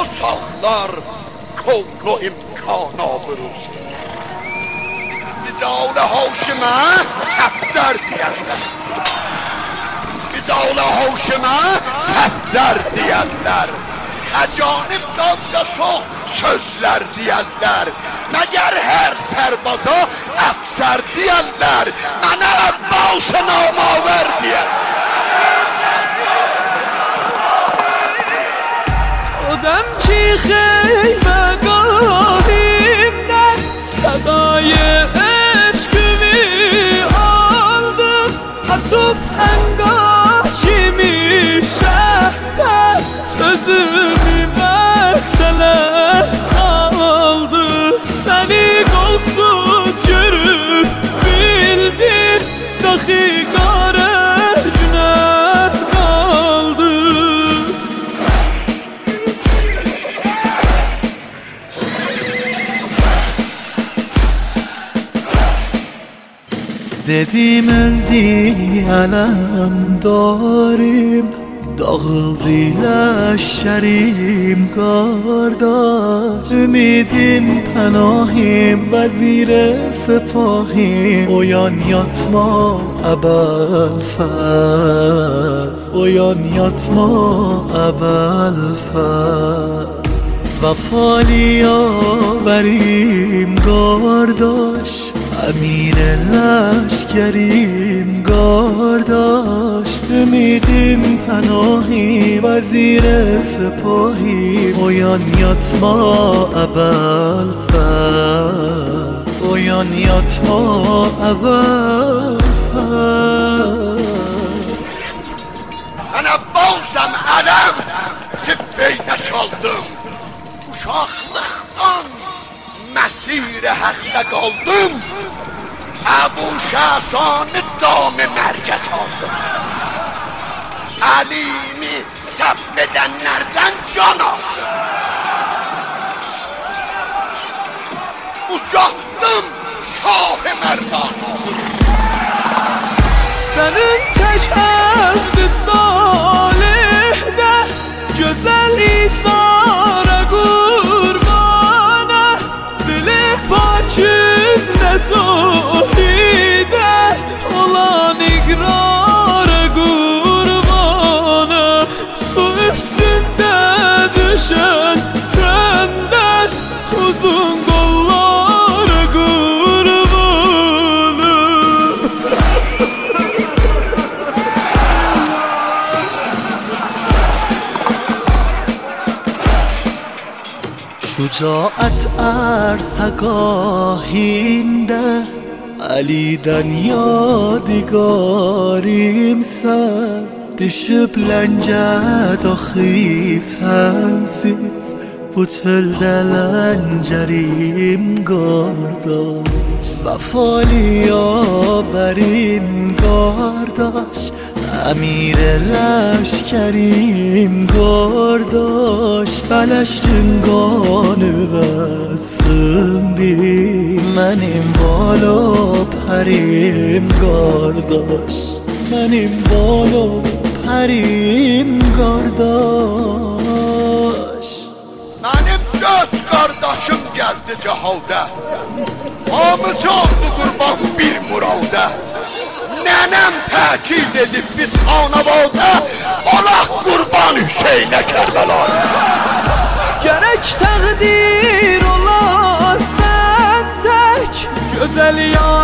ساختار کون و امکان آبروز Bizal hoşuma səflər deyərlər Bizal hoşuma səflər deyərlər Əcanib dadca çox sözlər deyərlər Məgər hər sərbaza əfsər deyərlər Mənə əbbası namavər deyərlər آدم چی خیمه گاهیمden صدای عشقimi aldım Atıp engaçimi şehber Sözümü mektele saldı Seni kolsuz görüp bildim Dahi gare günah kaldı Dedim öldü alem darim Dağıldı leşerim kardeş Ümidim penahim vezir sepahim Uyan yatma ebelfez Uyan yatma ebelfez Vefalı yaverim kardeş امیر لشکریم گارداش امیدیم پناهی وزیر سپاهی اویان یاتما ابوالفضل اویان یاتما ابوالفضل من عباسم علم سفینه çaldım uşaqlıqdan مسیر حقیقت kaldım Əbu Şəhsanı dam-ı mərkəz aldım Əlimi səbb edənlərdən can aldım Ucalttım Şah-ı Mərdanı Sənin tək əvd-i salihdə Gözəl İsa'ra qurbanə Dili pakində tavhidə Olan iqrara qurbanə Su üstündə düşən təndən Uzun qollara qurbanə Şücaət ərsəgahində Əlidən yadigarimsən Düşüb ləncə daxi sənsiz Bu çöldə ləncərim qardaş Vəfalı yaverim qardaş امیر لشکریم گارداش بلشتن گانı بسندی منیم بالا پریم گارداش منیم بالا پریم گارداش Mənim 4 qardaşım gəldi cahada Hamısı oldu qurban bir murada Nənəm təkid edib biz xanavadə Olaq qurban Hüseynə Kərbəlayı Gərək təqdir ola sən tək Gözəl ya